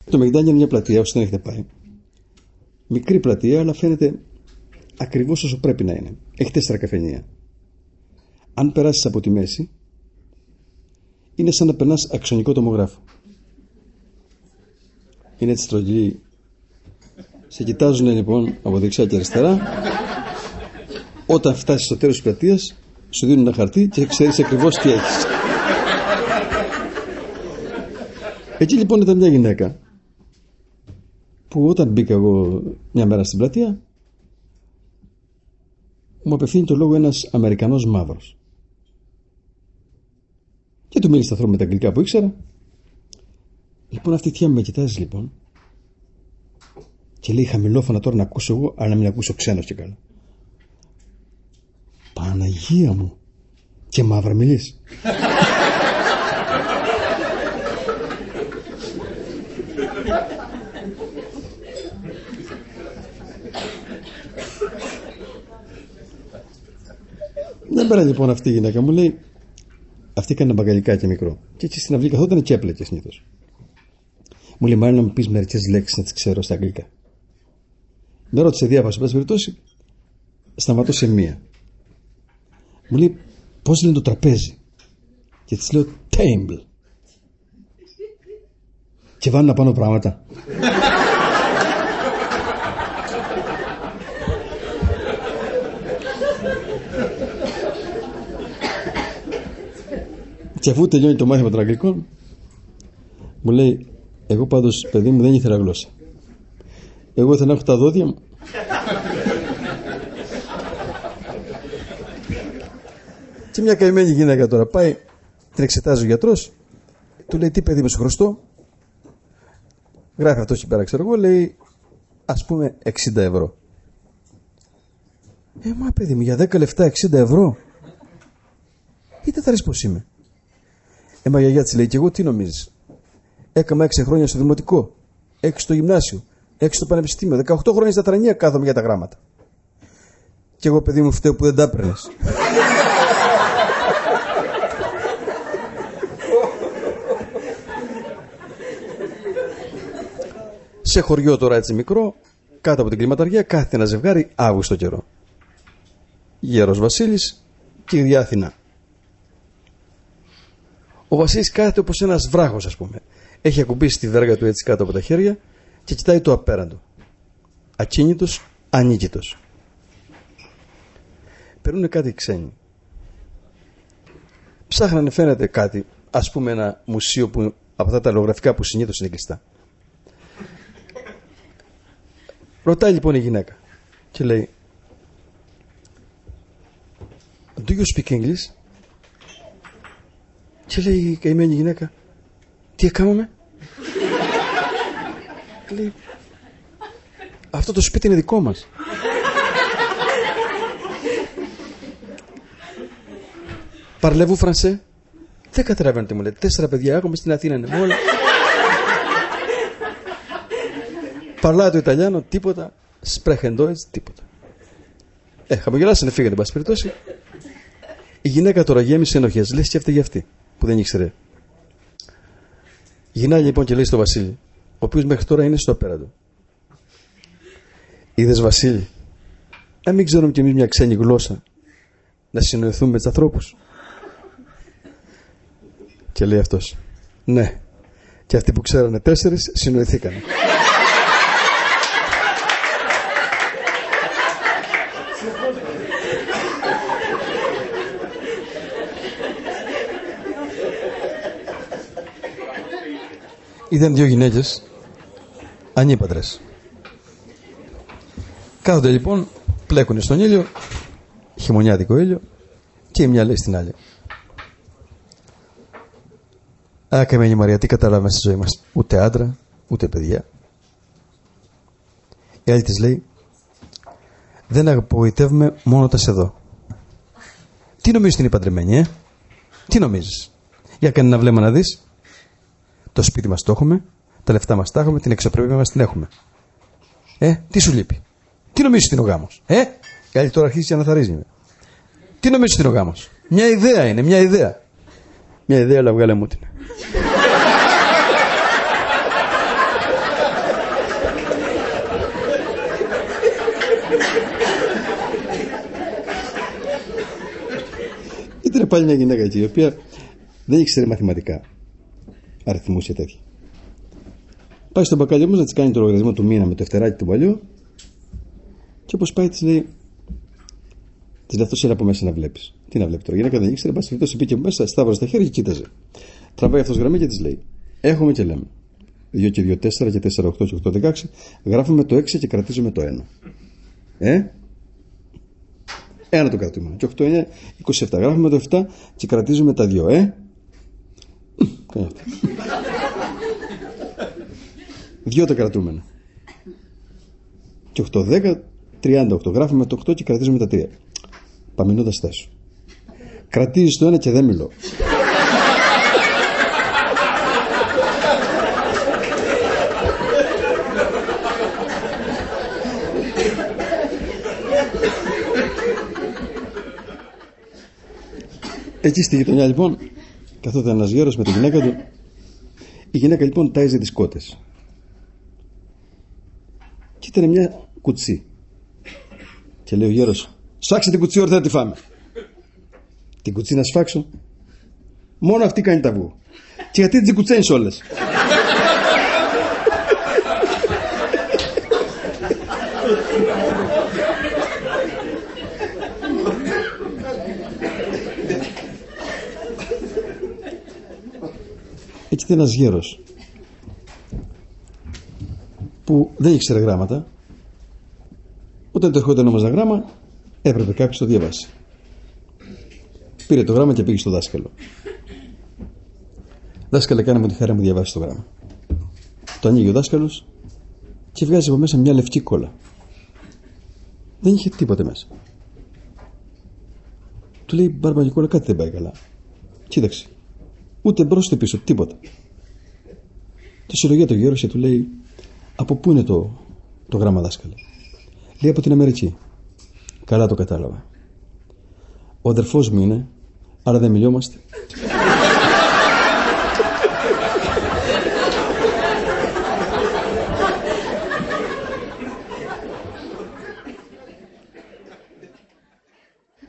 Το Μεγδάνιο είναι μια πλατεία, όσοι δεν έχετε πάει. Μικρή πλατεία, αλλά φαίνεται ακριβώς όσο πρέπει να είναι. Έχει 4 καφενεία. Αν περάσεις από τη μέση, είναι σαν να περνάς αξονικό τομογράφο. Είναι έτσι στρογγυλή. Σε κοιτάζουν λοιπόν από δεξιά και αριστερά. Όταν φτάσεις στο τέλος της πλατείας, σου δίνουν ένα χαρτί και ξέρεις ακριβώς τι έχεις. Εκεί λοιπόν ήταν μια γυναίκα που όταν μπήκα εγώ μια μέρα στην πλατεία, μου απευθύνει το λόγο ένας Αμερικανός μαύρος. Και του μίλησα με τα αγγλικά που ήξερα. Λοιπόν, αυτή η θεία με κοιτάζει λοιπόν και λέει χαμηλόφωνα τώρα να ακούσω εγώ, αλλά να μην ακούσω ξένος και καλά. Παναγία μου, και μαύρα μιλείς. Μια μέρα λοιπόν αυτή η γυναίκα μου λέει, αυτή έκανε ένα μπαγκαλικάκι μικρό και έτσι στην αυλή καθόταν και έπλεκε συνήθως. Μου λέει, μάλλον να μου πεις μερικές λέξεις να τις ξέρω στα αγγλικά. Με ρώτησε διάβασα, πάση περιπτώσει, σταματώ σε μία. Μου λέει, πώς λένε το τραπέζι? Και της λέω, table. Και βάζουν πάνω πράγματα. Και αφού τελειώνει το μάθημα των αγγλικών, μου λέει, εγώ πάντως παιδί μου δεν ήθελα γλώσσα. Εγώ ήθελα να έχω τα δόντια μου. Και μια καημένη γυναίκα τώρα πάει, την εξετάζει ο γιατρός, του λέει, τι παιδί μου σου χρωστώ? Γράφει αυτό εκεί πέρα, ξέρω εγώ, λέει, ας πούμε 60 ευρώ. Μα παιδί μου, για 10 λεφτά 60 ευρώ? Είτε θα ρίξει πως είμαι. Μα γιαγιά της λέει, και εγώ τι νομίζεις? Έκανα 6 χρόνια στο δημοτικό, 6 στο γυμνάσιο, 6 στο πανεπιστήμιο, 18 χρόνια στα τρανία κάθομαι για τα γράμματα. Και εγώ παιδί μου φταίω που δεν τα έπαιρνες. Σε χωριό τώρα έτσι μικρό, κάτω από την κλιματαριά, κάθεται ένα ζευγάρι Αύγουστο καιρό. Γέρος Βασίλης και η ίδια Αθηνά. Ο Βασίλης κάθεται όπως ένας βράχος, ας πούμε. Έχει ακουμπήσει τη βέργα του έτσι κάτω από τα χέρια και κοιτάει το απέραντο. Ακίνητος, ανίκητος. Περνούν κάτι ξένοι. Ψάχνανε φαίνεται κάτι, ας πούμε ένα μουσείο που, από αυτά τα αλλογραφικά που συνήθως είναι κλειστά. Ρωτάει λοιπόν η γυναίκα και λέει, do you speak English? Και λέει η καημένη γυναίκα, τι έκαναμε? Λέει, αυτό το σπίτι είναι δικό μας. Παρλεύου Φρανσέ? Δεν καταλαβαίνω τι μου λέτε. 4 παιδιά έχουμε στην Αθήνα, είναι όλα. Παρλάει το Ιταλιάνο, τίποτα. Σπρέχεντόιτς, τίποτα. Χαμογελάσανε, φύγανε, εν πάση περιπτώσει. Η γυναίκα τώρα γέμισε ενοχές. Λες και αυτή για αυτή, που δεν ήξερε. Γυρνάει λοιπόν και λέει στο Βασίλη, ο οποίος μέχρι τώρα είναι στο απέραντο. Είδες Βασίλη, να μην ξέρουμε κι εμείς μια ξένη γλώσσα, να συνοηθούμε με τους ανθρώπους? Και λέει αυτός, ναι, και αυτοί που ξέρανε 4 συνοηθήκανε. Είδαν 2 γυναίκες ανήπαντρες. Κάθονται λοιπόν, πλέκουνε στον ήλιο, χειμωνιάτικο ήλιο, και η μια λέει στην άλλη, καημένη Μαρία, τι καταλάβαμε στη ζωή μας? Ούτε άντρα, ούτε παιδιά. Η άλλη της λέει, δεν απογοητεύουμε μόνο τα σε εδώ. Τι νομίζεις ότι είναι παντρεμένη, Τι νομίζεις? Για κάνε ένα βλέμμα να δεις. Το σπίτι μας το έχουμε, τα λεφτά μας τα έχουμε, την εξωπρέπεια μας την έχουμε. Τι σου λείπει? Τι νομίζεις ότι είναι ο γάμος? Η άλλη τώρα αρχίζει και αναθαρρύνει. Τι νομίζεις ότι είναι ο γάμος? Μια ιδέα είναι, μια ιδέα. Μια ιδέα, αλλά βγάλε μου την. Είχα πάλι μια γυναίκα εκεί, η οποία δεν ήξερε μαθηματικά, αριθμούς και τέτοια. Πάει στον μπακάλι όμως να της κάνει το λογαριασμό του μήνα με το φτεράκι του παλιού, και όπως πάει της λέει αυτός είναι από μέσα να βλέπεις. Τι να βλέπει τώρα, η γυναίκα δεν ήξερε, μπας αυτός πήγε μέσα, σταύρωσε τα χέρια και κοίταζε. Τραβάει αυτός γραμμή και της λέει: έχουμε και λέμε. 2 και 2, 4 και 4, 8 και 8, 16. Γράφουμε το 6 και κρατήσουμε το 1. Ένα το κρατούμε. Και 8, 9, 27. Γράφουμε το 7 και κρατήσουμε τα 2. Κάνει αυτό. 2 τα κρατούμε. Και 8, 10, 38. Γράφουμε το 8 και κρατήσουμε τα 3. Παμενούντα στάσου. Κρατήσεις το 1 και δεν μιλώ. Εκεί στη γειτονιά λοιπόν καθόταν ένας γέρος με τη γυναίκα του. Η γυναίκα λοιπόν τάιζε τις κότες και ήταν μια κουτσή και λέει ο γέρος: σφάξε την κουτσή, όρθια να τη φάμε. Την κουτσή να σφάξω? Μόνο αυτή κάνει τα αυγού. Και γιατί τις κουτσένεις όλες? Έτσι ήταν ένας γέρος που δεν ήξερε γράμματα. Όταν το ερχόταν όμως ένα γράμμα έπρεπε κάποιος το διαβάσει. Πήρε το γράμμα και πήγε στο δάσκαλο. Δάσκαλε, κάνε μου τη χαρά μου διαβάσει το γράμμα. Το ανοίγει ο δάσκαλος και βγάζει από μέσα μια λευκή κόλλα. Δεν είχε τίποτε μέσα. Του λέει: Μπαρμπαγικόλα, κάτι δεν πάει καλά. Κοίταξε. Ούτε μπρος ούτε πίσω, τίποτα. Το συλλογεί το γέρος και του λέει: από πού είναι το γράμμα, δάσκαλε? Λέει: από την Αμερική. Καλά το κατάλαβα. Ο αδερφός μου είναι, άρα δεν μιλιόμαστε.